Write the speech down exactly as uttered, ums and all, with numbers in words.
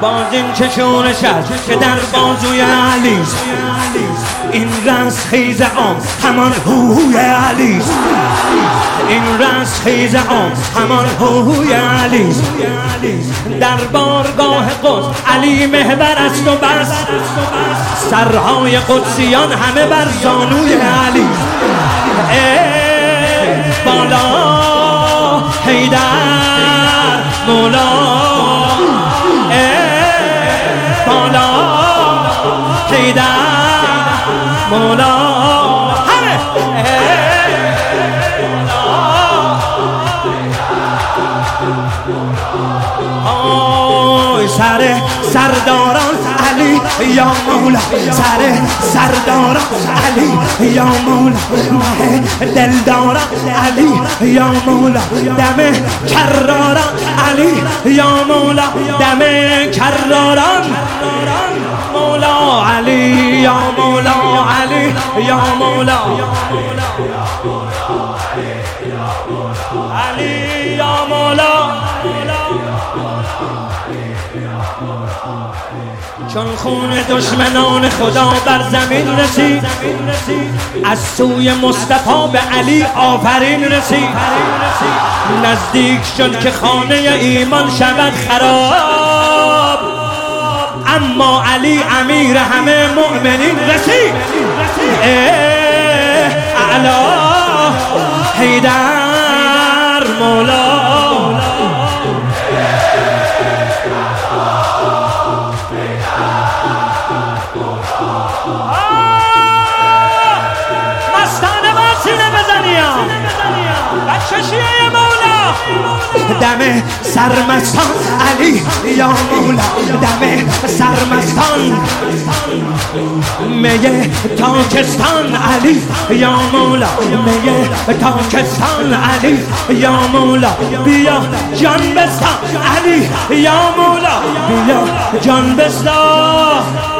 باز این چشون شد که در بازوی علیست، این رست خیز آن همان هوی علیست، این رست خیز آن همان هوی علیست. در بارگاه قدس علی محور است و بس، سرهای قدسیان همه بر زانوی علی. ای بالا حیدر مولا، بالا حیدر مولا، همه آی سر سرداران علی یا مولا، سر سرداران علی یا مولا، دلداران علی یا مولا، دم کراران علی یا مولا، دم کراران مولا علی یا مولا، علی یا مولا، علی یا مولا. چون خون دشمنان خدا بر زمین رسید، از سوی مصطفی به علی آفرین رسید. نزدیک شد که خانه ایمان شود خراب، اما علی امیر همه مؤمنین رسید. اعلا حیدر مولا، مستانه با سینه بزنیم بچه شیعه مولا. دم سرمستان علی یا مولا، دم سرمستان میه تاکستان علی یا مولا، میه تاکستان علی یا مولا. بیا جان بستان علی یا مولا، بیا جان بستان.